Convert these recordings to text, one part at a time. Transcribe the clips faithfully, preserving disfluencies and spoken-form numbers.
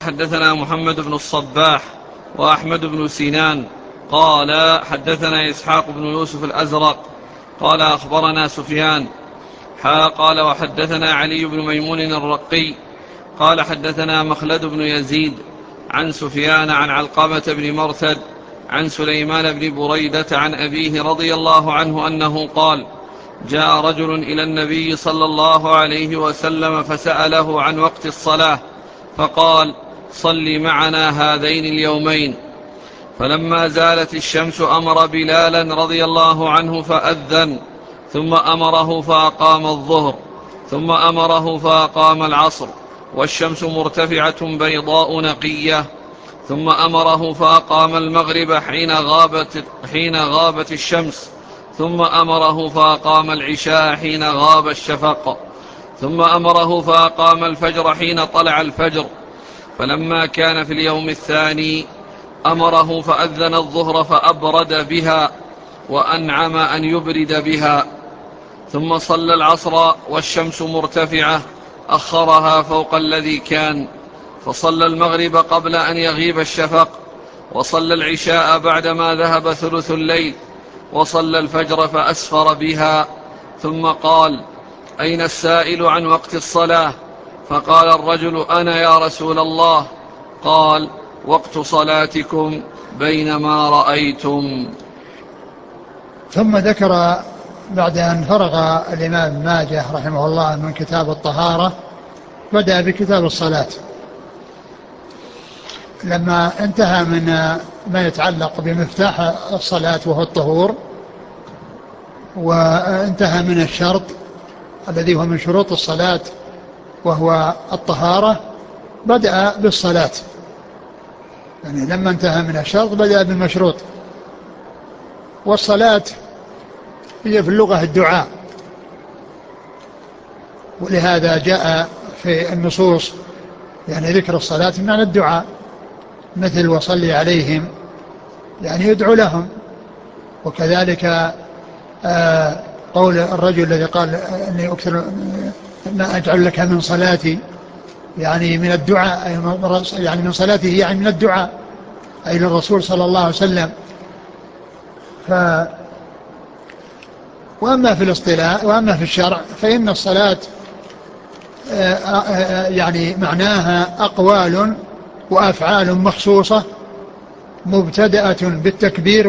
حدثنا محمد بن الصباح وأحمد بن سنان قال حدثنا إسحاق بن يوسف الأزرق قال أخبرنا سفيان حا قال وحدثنا علي بن ميمون الرقي قال حدثنا مخلد بن يزيد عن سفيان عن علقمة بن مرثد عن سليمان بن بريدة عن أبيه رضي الله عنه أنه قال جاء رجل إلى النبي صلى الله عليه وسلم فسأله عن وقت الصلاة فقال صل معنا هذين اليومين. فلما زالت الشمس أمر بلالا رضي الله عنه فأذن ثم أمره فأقام الظهر ثم أمره فأقام العصر والشمس مرتفعة بيضاء نقية ثم أمره فأقام المغرب حين غابت, حين غابت الشمس ثم أمره فأقام العشاء حين غاب الشفق ثم أمره فأقام الفجر حين طلع الفجر. فلما كان في اليوم الثاني أمره فأذن الظهر فأبرد بها وأنعم أن يبرد بها ثم صلى العصر والشمس مرتفعة أخرها فوق الذي كان فصلى المغرب قبل أن يغيب الشفق وصلى العشاء بعدما ذهب ثلث الليل وصلى الفجر فأسفر بها ثم قال أين السائل عن وقت الصلاة؟ فقال الرجل أنا يا رسول الله. قال وقت صلاتكم بينما رأيتم. ثم ذكر بعد أن فرغ الإمام ماجه رحمه الله من كتاب الطهارة بدأ بكتاب الصلاة. لما انتهى من ما يتعلق بمفتاح الصلاة وهو الطهور وانتهى من الشرط الذي هو من شروط الصلاة وهو الطهارة بدأ بالصلاة. يعني لما انتهى من الشرط بدأ بالمشروط. والصلاة هي في اللغة الدعاء، ولهذا جاء في النصوص يعني ذكر الصلاة بمعنى الدعاء، مثل وصلي عليهم يعني يدعو لهم. وكذلك آه قول الرجل الذي قال أني أكثر ما أجعل لك من صلاتي يعني من الدعاء، يعني من صلاته يعني من الدعاء أي للرسول صلى الله عليه وسلم. ف وأما في الاصطلاح وأما في الشرع فإن الصلاة يعني معناها أقوال وأفعال مخصوصة مبتدأة بالتكبير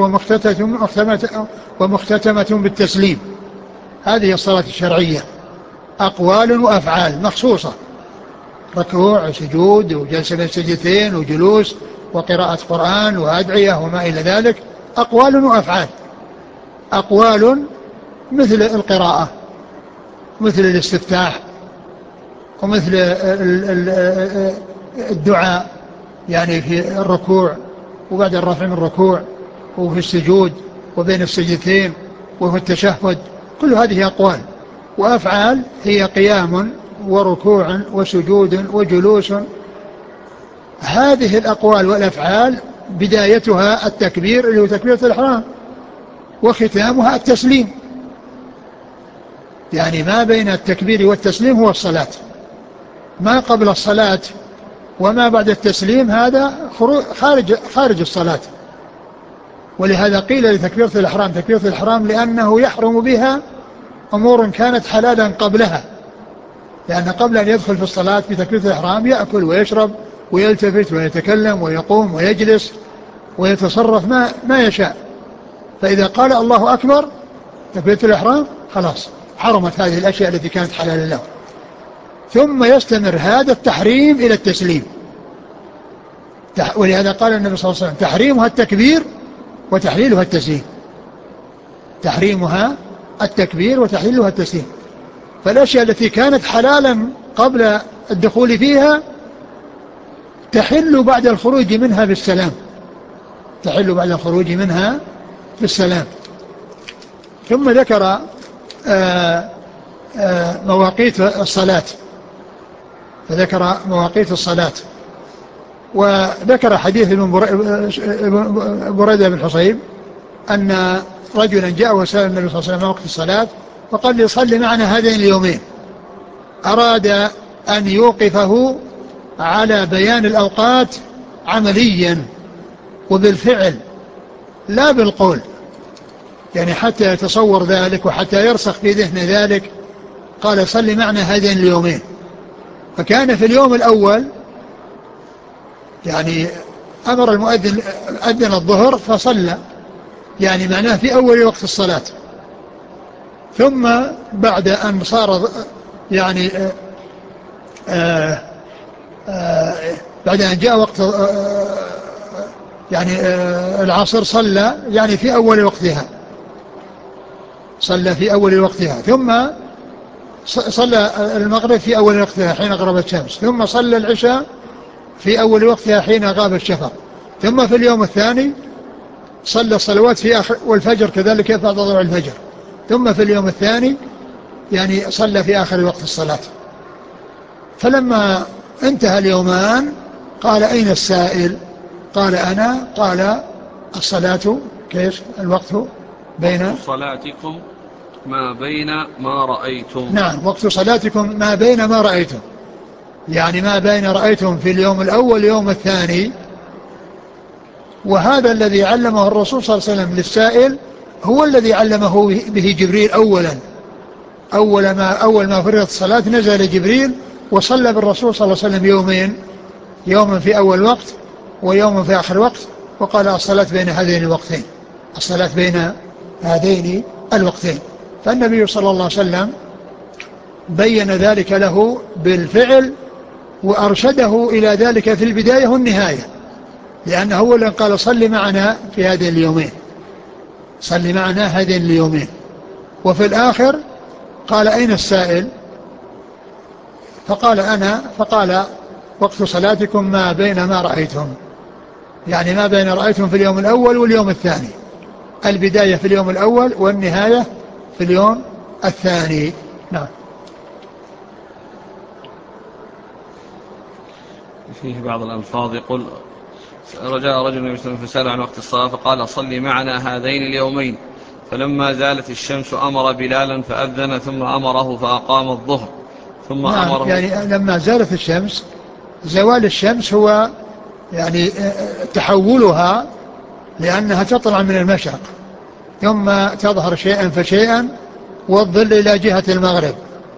ومختتمة بالتسليم. هذه الصلاة الشرعية، أقوال وأفعال مخصوصة، ركوع وسجود وجلسة بين السجدتين وجلوس وقراءة قرآن وأدعية وما إلى ذلك، أقوال وأفعال. أقوال مثل القراءة، مثل الاستفتاح، ومثل الدعاء يعني في الركوع وبعد الرفع من الركوع وفي السجود وبين السجدتين وفي التشهد، كل هذه أقوال. وأفعال هي قيام وركوع وسجود وجلوس. هذه الأقوال والأفعال بدايتها التكبير اللي هو تكبيرة الإحرام، وختامها التسليم. يعني ما بين التكبير والتسليم هو الصلاة، ما قبل الصلاة وما بعد التسليم هذا خارج خارج الصلاة. ولهذا قيل لتكبيرة الإحرام تكبيرة الإحرام لأنه يحرم بها أمور كانت حلالا قبلها، لأن قبل أن يدخل في الصلاة بتكبيرة الإحرام يأكل ويشرب ويلتفت ويتكلم ويقوم ويجلس ويتصرف ما, ما يشاء. فإذا قال الله أكبر تكبيرة الإحرام خلاص حرمت هذه الأشياء التي كانت حلالا له. ثم يستمر هذا التحريم إلى التسليم. ولهذا قال النبي صلى الله عليه وسلم تحريمها التكبير وتحليلها التسليم. تحريمها التكبير وتحليلها التسليم. فالأشياء التي كانت حلالا قبل الدخول فيها تحل بعد الخروج منها بالسلام، تحل بعد الخروج منها بالسلام. ثم ذكر آآ آآ مواقيت الصلاة، فذكر مواقيت الصلاة، وذكر حديث ابن بريدة بن حصيب أن رجلا جاء وسأل النبي صلى الله عليه وسلم وقت الصلاة فقال لي صل معنا هذين اليومين. أراد أن يوقفه على بيان الأوقات عمليا وبالفعل لا بالقول، يعني حتى يتصور ذلك وحتى يرسخ في ذهن ذلك. قال صل معنا هذين اليومين. فكان في اليوم الأول يعني أمر المؤذن أذن الظهر فصلى، يعني معناه في أول وقت الصلاة. ثم بعد أن صار يعني آآ آآ بعد أن جاء وقت يعني العصر صلى يعني في أول وقتها، صلى في أول وقتها. ثم صلى المغرب في أول وقتها حين غربت الشمس. ثم صلى العشاء في أول وقتها حين غاب الشفق. ثم في اليوم الثاني صلى الصلوات في آخر، والفجر كذلك بعد طلوع الفجر. ثم في اليوم الثاني يعني صلى في آخر وقت الصلاة. فلما انتهى اليومان قال أين السائل؟ قال أنا. قال الصلاة كيف الوقت بين وقت صلاتكم ما بين ما رأيتم. نعم، وقت صلاتكم ما بين ما رأيتم، يعني ما بين رأيتم في اليوم الأول اليوم الثاني. وهذا الذي علمه الرسول صلى الله عليه وسلم للسائل هو الذي علمه به جبريل أولا. أول ما أول ما فرضت الصلاة نزل جبريل وصلى بالرسول صلى الله عليه وسلم يومين، يوما في أول وقت ويوما في آخر وقت، وقال الصلاة بين هذين الوقتين، الصلاة بين هذين الوقتين. فالنبي صلى الله عليه وسلم بين ذلك له بالفعل وأرشده إلى ذلك في البداية والنهاية، لأنه هو الذي قال صل معنا في هذين اليومين، صل معنا هذين اليومين. وفي الآخر قال أين السائل؟ فقال أنا. فقال وقت صلاتكم ما بين ما رأيتم، يعني ما بين رأيتم في اليوم الأول واليوم الثاني، البداية في اليوم الأول والنهاية في اليوم الثاني. نعم. فيه بعض الألفاظ يقول رجاء رجل يسلم فسأل عن وقت الصلاة فقال صل معنا هذين اليومين، فلما زالت الشمس أمر بلالا فأذن ثم أمره فأقام الظهر ثم نعم، أمره. يعني لما زالت الشمس، زوال الشمس هو يعني تحولها، لأنها تطلع من المشرق ثم تظهر شيئا فشيئا والظل إلى جهة المغرب.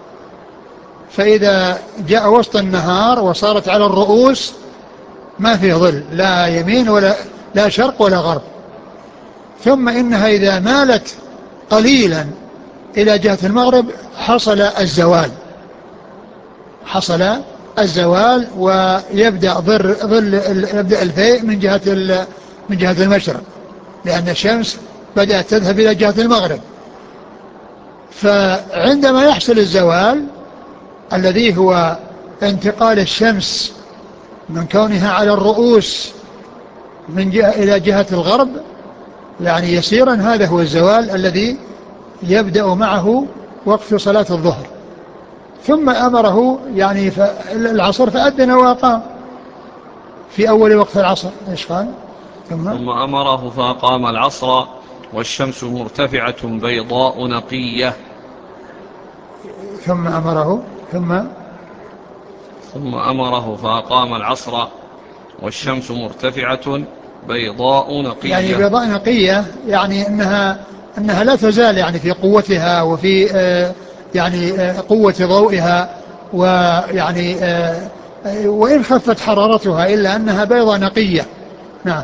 فإذا جاء وسط النهار وصارت على الرؤوس ما في ظل، لا يمين ولا لا شرق ولا غرب. ثم إنها إذا مالت قليلا إلى جهة المغرب حصل الزوال، حصل الزوال ويبدأ ظل, ظل يبدأ الفيء من جهة من جهة المشرق، لأن الشمس بدأت تذهب إلى جهة المغرب. فعندما يحصل الزوال الذي هو انتقال الشمس من كونها على الرؤوس من جهة إلى جهة الغرب يعني يسيرا، هذا هو الزوال الذي يبدأ معه وقت صلاة الظهر. ثم أمره يعني العصر فأذن وأقام في أول وقت العصر. إيش قال؟ ثم, ثم أمره فأقام العصر والشمس مرتفعة بيضاء نقية. ثم أمره ثم ثم أمره فأقام العصر والشمس مرتفعة بيضاء نقية. يعني بيضاء نقية يعني أنها أنها لا تزال يعني في قوتها وفي آه يعني آه قوة ضوئها، ويعني آه وإن خفت حرارتها إلا أنها بيضاء نقية. نعم.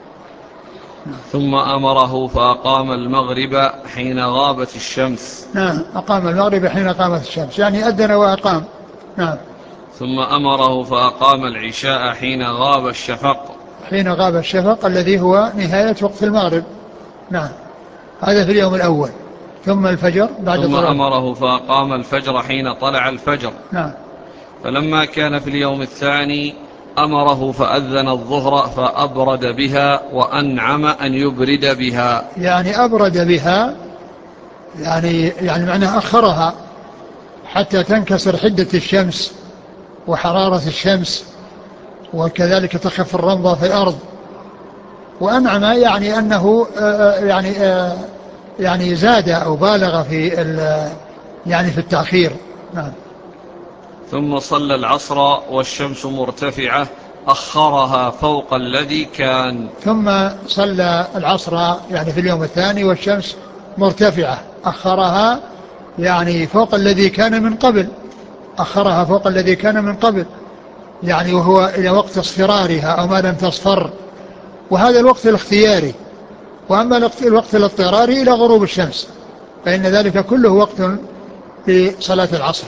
ثم أمره فأقام المغرب حين غابت الشمس. نعم، أقام المغرب حين قامت الشمس، يعني أذن وأقام. نعم. ثم أمره فأقام العشاء حين غاب الشفق. حين غاب الشفق الذي هو نهاية وقت المغرب. نعم، هذا في اليوم الأول. ثم الفجر بعد ثم طلوع. أمره فأقام الفجر حين طلع الفجر. نعم. فلما كان في اليوم الثاني أمره فأذن الظهر فأبرد بها وأنعم أن يبرد بها. يعني أبرد بها يعني يعني معناه أخرها حتى تنكسر حدة الشمس وحرارة الشمس، وكذلك تخف الرمضة في الأرض. وأنعم يعني أنه يعني يعني زاد أو بالغ في يعني في التأخير. نعم. ثم صلى العصر والشمس مرتفعة أخرها فوق الذي كان. ثم صلى العصر يعني في اليوم الثاني والشمس مرتفعة، أخرها يعني فوق الذي كان من قبل، أخرها فوق الذي كان من قبل، يعني وهو إلى وقت اصفرارها أو ما لم تصفر، وهذا الوقت الاختياري. وأما الوقت الاضطراري إلى غروب الشمس فإن ذلك كله وقت لصلاة العصر.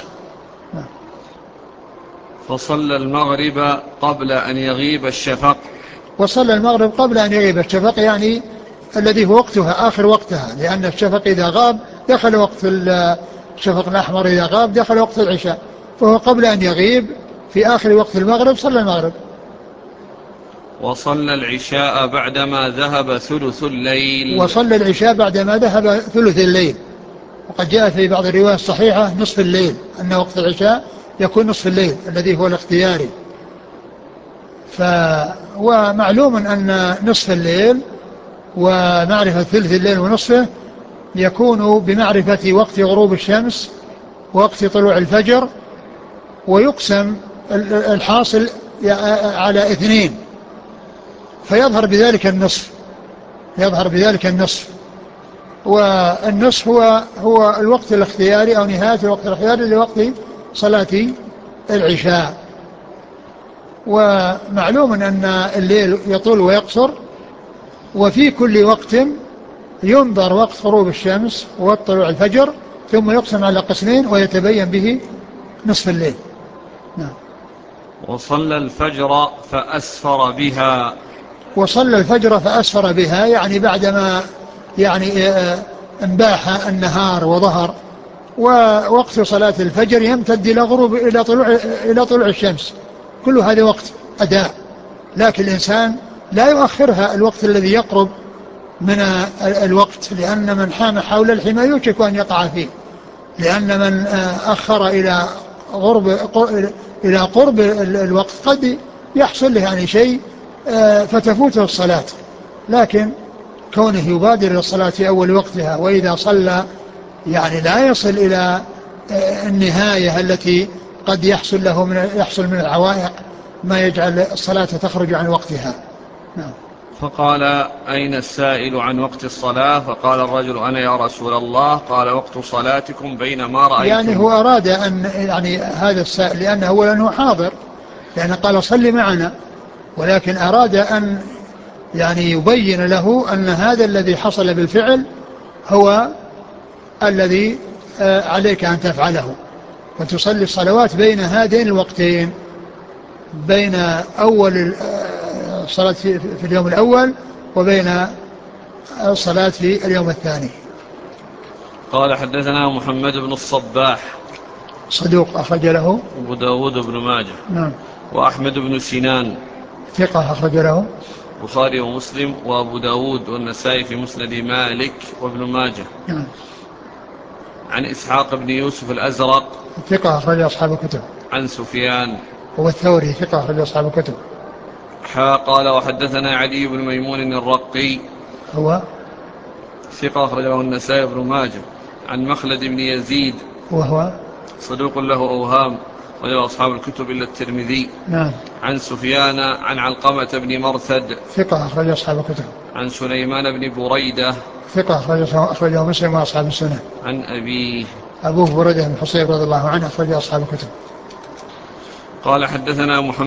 فصلى المغرب قبل أن يغيب الشفق. وصلى المغرب قبل أن يغيب الشفق، يعني الذي هو وقتها آخر وقتها، لأن الشفق إذا غاب دخل وقت الشفق الأحمر، إذا غاب دخل وقت العشاء، فهو قبل أن يغيب في آخر وقت المغرب صلى المغرب. وصلى العشاء بعدما ذهب ثلث الليل. وصلى العشاء بعدما ذهب ثلث الليل، وقد جاء في بعض الروايات الصحيحة نصف الليل، أن وقت العشاء يكون نصف الليل الذي هو الاختياري. ف ومعلوم أن نصف الليل ومعرفة ثلث الليل ونصفه يكون بمعرفة وقت غروب الشمس ووقت طلوع الفجر، ويقسم الحاصل على اثنين، فيظهر بذلك النصف، يظهر بذلك النصف. والنصف هو هو الوقت الاختياري أو نهاية الوقت الاختياري لوقت صلاة العشاء. ومعلوم أن الليل يطول ويقصر، وفي كل وقت ينظر وقت غروب الشمس ووقت طلوع الفجر، ثم يقسم على قسمين ويتبين به نصف الليل. نعم. وصلى الفجر فأسفر بها. وصلى الفجر فأسفر بها، يعني بعدما يعني انباح النهار وظهر، ووقت صلاة الفجر يمتد إلى غروب إلى طلوع إلى طلوع الشمس، كل هذا وقت أداء، لكن الإنسان لا يؤخرها الوقت الذي يقرب من الوقت، لأن من حام حول الحمى يوشك أن يقع فيه، لأن من أخر إلى قرب إلى قرب الوقت قد يحصل له يعني شيء فتفوته الصلاة، لكن كونه يبادر إلى الصلاة في أول وقتها، وإذا صلى يعني لا يصل إلى النهاية التي قد يحصل له من يحصل من العوائق ما يجعل الصلاة تخرج عن وقتها. نعم. فقال: أين السائل عن وقت الصلاة؟ فقال الرجل: أنا يا رسول الله. قال: وقت صلاتكم بينما رأيتم. يعني هو أراد أن يعني هذا السائل لأنه هو لأنه حاضر، لأنه قال صل معنا، ولكن أراد أن يعني يبين له أن هذا الذي حصل بالفعل هو الذي عليك أن تفعله، وتصلي الصلوات بين هذين الوقتين، بين أول الصلاة في اليوم الأول وبين الصلاة في اليوم الثاني. قال: حدثنا محمد بن الصباح صدوق أخرج له أبو داود بن ماجه. نعم. وأحمد بن سنان ثقة أخرج له البخاري ومسلم وأبو داود والنسائي في مسند مالك وابن ماجه. نعم. عن إسحاق بن يوسف الأزرق ثقة أخرج أصحاب الكتب. عن سفيان هو الثوري ثقة أخرج أصحاب الكتب. حا قال: وحدثنا علي بن ميمون الرقي هو ثقة أخرج له النسائي بن ماجه. عن مخلد بن يزيد وهو صدوق له أوهام وله أصحاب الكتب إلا الترمذي. نعم. عن سفيان عن علقمة بن مرثد ثقة أخرج أصحاب الكتب. عن سليمان بن بريدة ثقة أخرجه مسلم وأصحاب السنة. عن أبيه أبوه بريدة بن حصير رضي الله عنه أخرج أصحاب الكتب. قال: حدثنا محمد